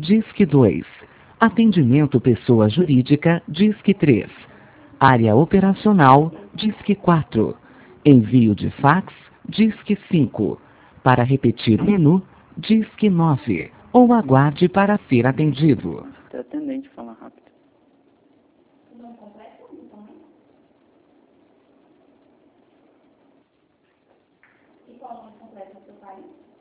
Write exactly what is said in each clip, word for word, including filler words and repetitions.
Disque dois. Atendimento pessoa jurídica, Disque três. Área operacional, Disque quatro. Envio de fax, Disque cinco. Para repetir o menu, Disque nove. Ou aguarde para ser atendido. Até atendente fala rápido. E qual o nome completo do seu pai?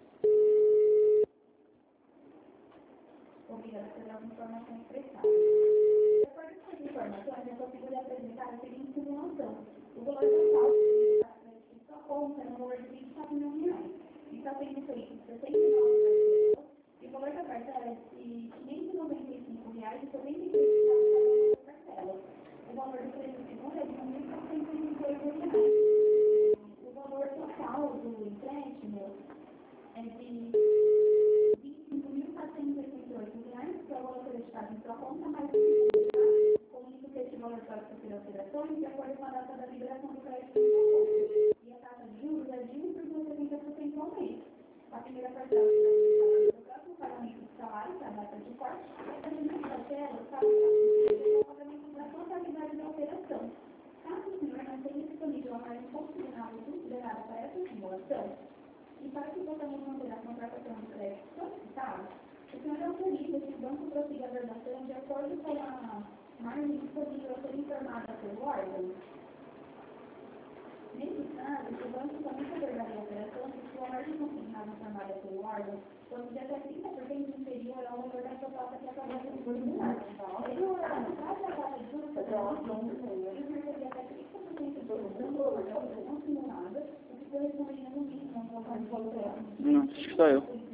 Obrigada pelas informações prestadas. De acordo com as informações, eu consigo lhe apresentar a seguinte simulação. O valor total de sua conta é no valor de vinte e quatro mil reais. E está sendo feito sessenta e nove parcelas. E o valor da parcela é de quinhentos e noventa e cinco reais e setenta e três centavos cada parcela. O valor do preço seguro é de mil quatrocentos e vinte e oito reais. O valor total do empréstimo é de vinte e cinco mil quatrocentos e oitenta e oito reais, que é o valor acreditado em sua conta, mais o seguro, tá? Com isso, que este valor pode sofrer alterações de acordo com a data da liberação do crédito em sua conta. E a taxa de juros é de um vírgula setenta por cento ao mês. A primeira parcela será dedicada ao pagamento do salário, que é a data de corte, e a segunda parcela para o pagamento da totalidade da operação. Caso o senhor não tenha disponível a margem considerável considerada para essa simulação, e para que possamos manter a contratação do crédito solicitada, o senhor autoriza que o banco prossiga a verdação de acordo com a margem disponível a ser informada pelo órgão. Nesse caso, o banco somente abordaria a operação se a margem consignada informada pelo órgão fosse de até trinta por cento inferior ao valor da proposta que acabou de formular. Caso a taxa de juros seja de até trinta por cento do valor da operação simulada, o que corresponderia no mínimo ao valor de valor. Não, acho que só eu.